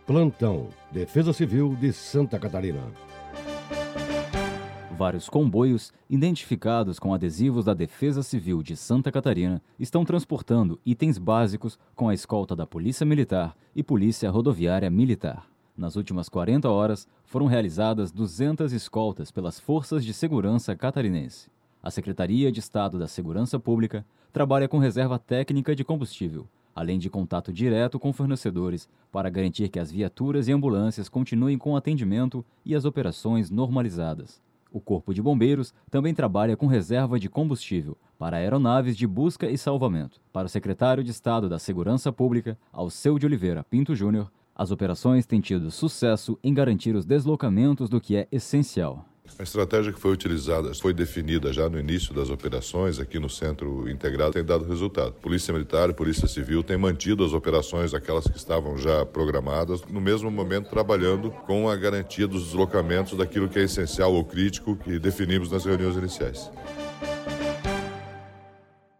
Plantão Defesa Civil de Santa Catarina. Vários comboios, identificados com adesivos da Defesa Civil de Santa Catarina, estão transportando itens básicos com a escolta da Polícia Militar e Polícia Rodoviária Militar. Nas últimas 40 horas, foram realizadas 200 escoltas pelas Forças de Segurança Catarinense. A Secretaria de Estado da Segurança Pública trabalha com reserva técnica de combustível, além de contato direto com fornecedores, para garantir que as viaturas e ambulâncias continuem com atendimento e as operações normalizadas. O Corpo de Bombeiros também trabalha com reserva de combustível para aeronaves de busca e salvamento. Para o secretário de Estado da Segurança Pública, Alceu de Oliveira Pinto Júnior, as operações têm tido sucesso em garantir os deslocamentos do que é essencial. A estratégia que foi utilizada foi definida já no início das operações aqui no Centro Integrado, tem dado resultado. Polícia Militar e Polícia Civil têm mantido as operações, aquelas que estavam já programadas, no mesmo momento trabalhando com a garantia dos deslocamentos daquilo que é essencial ou crítico que definimos nas reuniões iniciais.